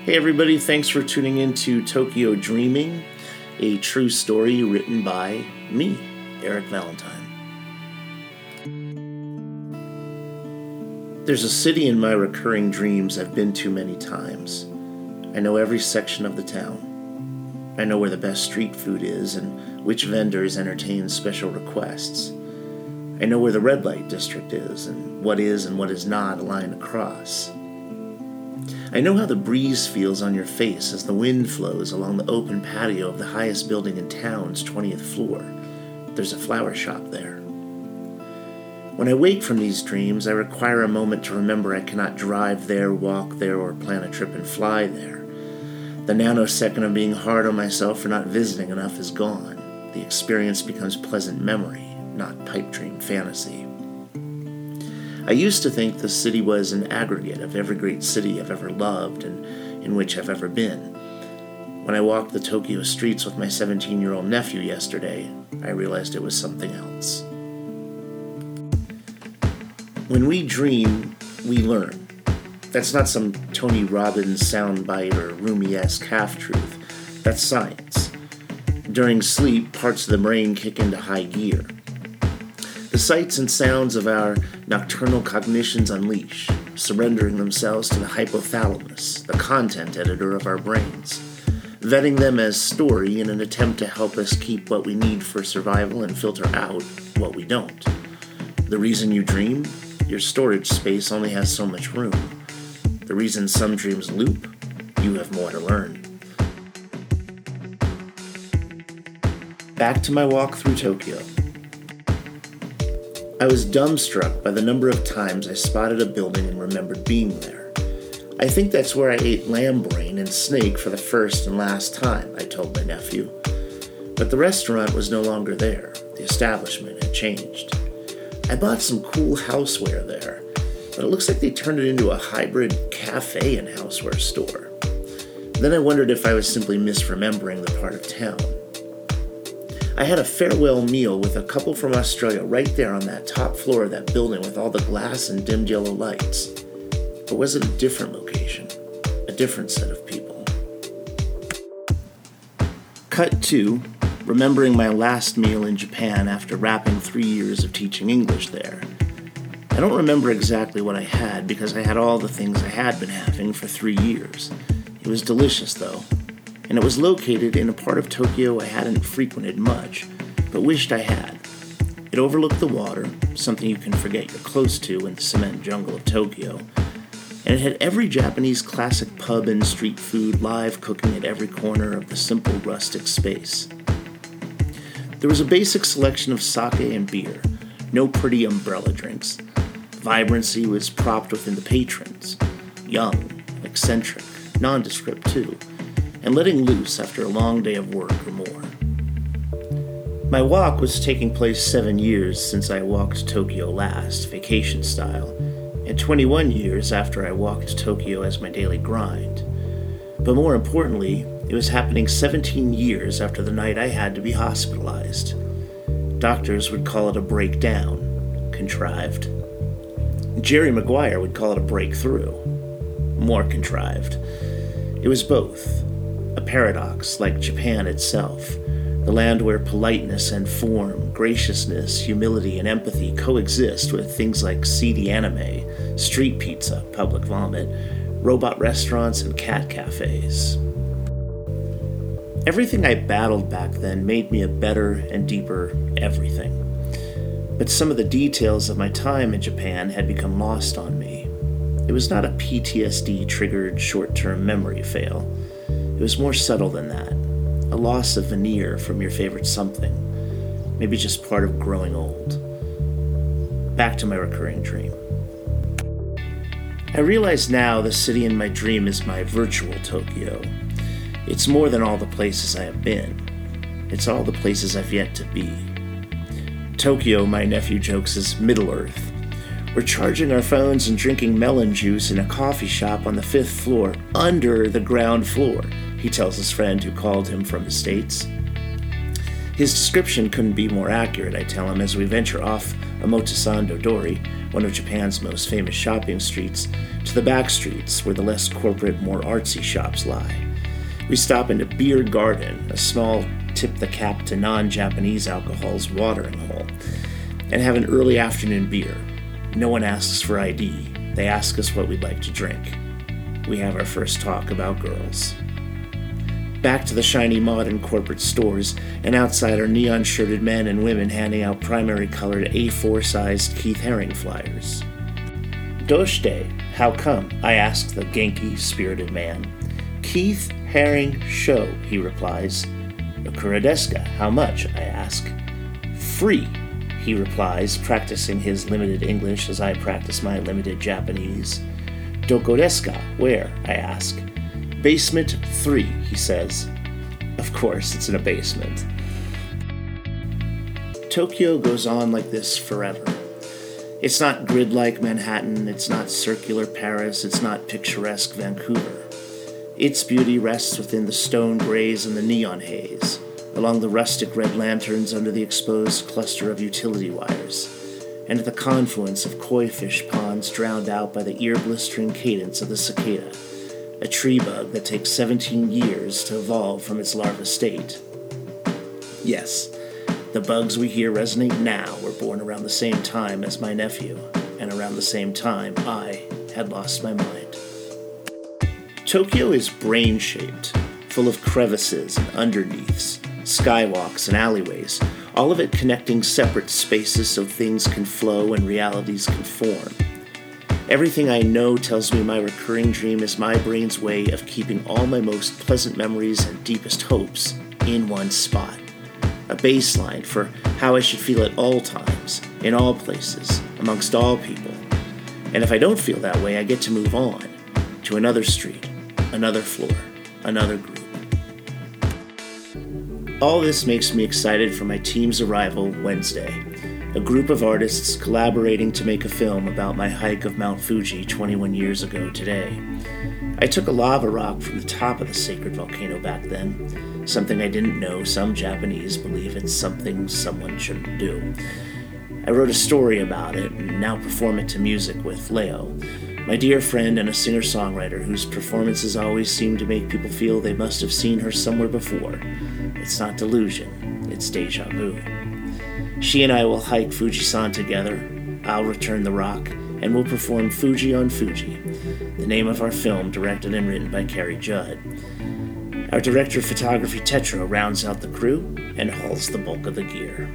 Hey everybody, thanks for tuning in to Tokyo Dreaming, a true story written by me, Eric Valentine. There's a city in my recurring dreams I've been to many times. I know every section of the town. I know where the best street food is and which vendors entertain special requests. I know where the red light district is and what is not a line across. I know how the breeze feels on your face as the wind flows along the open patio of the highest building in town's 20th floor. There's a flower shop there. When I wake from these dreams, I require a moment to remember I cannot drive there, walk there, or plan a trip and fly there. The nanosecond of being hard on myself for not visiting enough is gone. The experience becomes pleasant memory, not pipe dream fantasy. I used to think the city was an aggregate of every great city I've ever loved and in which I've ever been. When I walked the Tokyo streets with my 17-year-old nephew yesterday, I realized it was something else. When we dream, we learn. That's not some Tony Robbins soundbite or Rumi-esque half-truth. That's science. During sleep, parts of the brain kick into high gear. The sights and sounds of our nocturnal cognitions unleash, surrendering themselves to the hypothalamus, the content editor of our brains, vetting them as story in an attempt to help us keep what we need for survival and filter out what we don't. The reason you dream? Your storage space only has so much room. The reason some dreams loop? You have more to learn. Back to my walk through Tokyo. I was dumbstruck by the number of times I spotted a building and remembered being there. I think that's where I ate lamb brain and snake for the first and last time, I told my nephew. But the restaurant was no longer there. The establishment had changed. I bought some cool houseware there, but it looks like they turned it into a hybrid cafe and houseware store. Then I wondered if I was simply misremembering the part of town. I had a farewell meal with a couple from Australia right there on that top floor of that building with all the glass and dimmed yellow lights. Or was it a different location? A different set of people? Cut 2, remembering my last meal in Japan after wrapping 3 years of teaching English there. I don't remember exactly what I had because I had all the things I had been having for 3 years. It was delicious though. And it was located in a part of Tokyo I hadn't frequented much, but wished I had. It overlooked the water, something you can forget you're close to in the cement jungle of Tokyo, and it had every Japanese classic pub and street food live cooking at every corner of the simple rustic space. There was a basic selection of sake and beer, no pretty umbrella drinks. Vibrancy was propped within the patrons, young, eccentric, nondescript too, and letting loose after a long day of work or more. My walk was taking place 7 years since I walked Tokyo last, vacation style, and 21 years after I walked Tokyo as my daily grind. But more importantly, it was happening 17 years after the night I had to be hospitalized. Doctors would call it a breakdown, contrived. Jerry Maguire would call it a breakthrough, more contrived. It was both. A paradox like Japan itself, the land where politeness and form, graciousness, humility, and empathy coexist with things like seedy anime, street pizza, public vomit, robot restaurants, and cat cafes. Everything I battled back then made me a better and deeper everything. But some of the details of my time in Japan had become lost on me. It was not a PTSD-triggered short-term memory fail. It was more subtle than that, a loss of veneer from your favorite something, maybe just part of growing old. Back to my recurring dream. I realize now the city in my dream is my virtual Tokyo. It's more than all the places I have been. It's all the places I've yet to be. Tokyo, my nephew jokes, is Middle-earth. We're charging our phones and drinking melon juice in a coffee shop on the 5th floor, under the ground floor, he tells his friend who called him from the States. His description couldn't be more accurate, I tell him, as we venture off Omotesando Dori, one of Japan's most famous shopping streets, to the back streets where the less corporate, more artsy shops lie. We stop into Beer Garden, a small tip-the-cap to non-Japanese alcohol's watering hole, and have an early afternoon beer. No one asks for ID. They ask us what we'd like to drink. We have our first talk about girls. Back to the shiny modern corporate stores, and outside are neon-shirted men and women handing out primary-colored A4-sized Keith Haring flyers. "Doshite, how come?" I ask the Genki, spirited man. "Keith Haring show," he replies. "Okura desu ka? How much?" I ask. "Free," he replies, practicing his limited English as I practice my limited Japanese. "Doko desu ka? Where?" I ask. "Basement 3, he says. Of course, it's in a basement. Tokyo goes on like this forever. It's not grid-like Manhattan, it's not circular Paris, it's not picturesque Vancouver. Its beauty rests within the stone grays and the neon haze, along the rustic red lanterns under the exposed cluster of utility wires, and at the confluence of koi fish ponds drowned out by the ear-blistering cadence of the cicada, a tree bug that takes 17 years to evolve from its larva state. Yes, the bugs we hear resonate now were born around the same time as my nephew, and around the same time I had lost my mind. Tokyo is brain-shaped, full of crevices and underneaths, skywalks and alleyways, all of it connecting separate spaces so things can flow and realities can form. Everything I know tells me my recurring dream is my brain's way of keeping all my most pleasant memories and deepest hopes in one spot. A baseline for how I should feel at all times, in all places, amongst all people. And if I don't feel that way, I get to move on to another street, another floor, another group. All this makes me excited for my team's arrival Wednesday, a group of artists collaborating to make a film about my hike of Mount Fuji 21 years ago today. I took a lava rock from the top of the sacred volcano back then, something I didn't know some Japanese believe it's something someone shouldn't do. I wrote a story about it and now perform it to music with Leo, my dear friend and a singer-songwriter whose performances always seem to make people feel they must have seen her somewhere before. It's not delusion, it's deja vu. She and I will hike Fujisan together, I'll return the rock, and we'll perform Fuji on Fuji, the name of our film directed and written by Carrie Judd. Our director of photography Tetro rounds out the crew and hauls the bulk of the gear.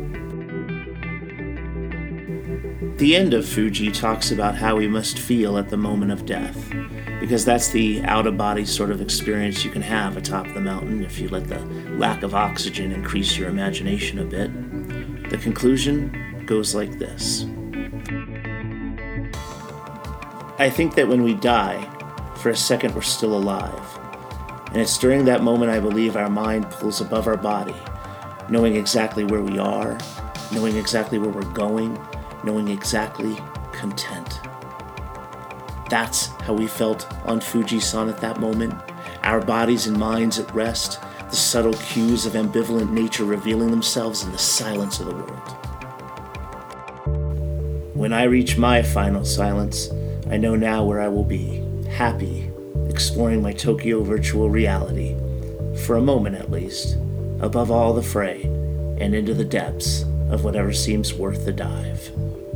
The end of Fuji talks about how we must feel at the moment of death, because that's the out-of-body sort of experience you can have atop the mountain if you let the lack of oxygen increase your imagination a bit. The conclusion goes like this. I think that when we die, for a second we're still alive. And it's during that moment I believe our mind pulls above our body, knowing exactly where we are, knowing exactly where we're going, knowing exactly content. That's how we felt on Fujisan at that moment, our bodies and minds at rest, the subtle cues of ambivalent nature revealing themselves in the silence of the world. When I reach my final silence, I know now where I will be, happy, exploring my Tokyo virtual reality, for a moment at least, above all the fray, and into the depths of whatever seems worth the dive.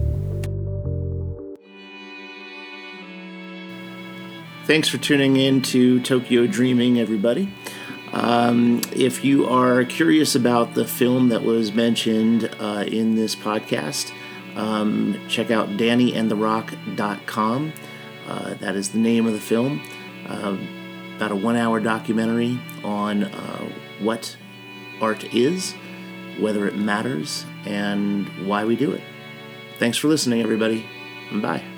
Thanks for tuning in to Tokyo Dreaming, everybody. If you are curious about the film that was mentioned in this podcast, check out DannyandTheRock.com. That is the name of the film. About a 1-hour documentary on what art is, whether it matters, and why we do it. Thanks for listening, everybody. Bye.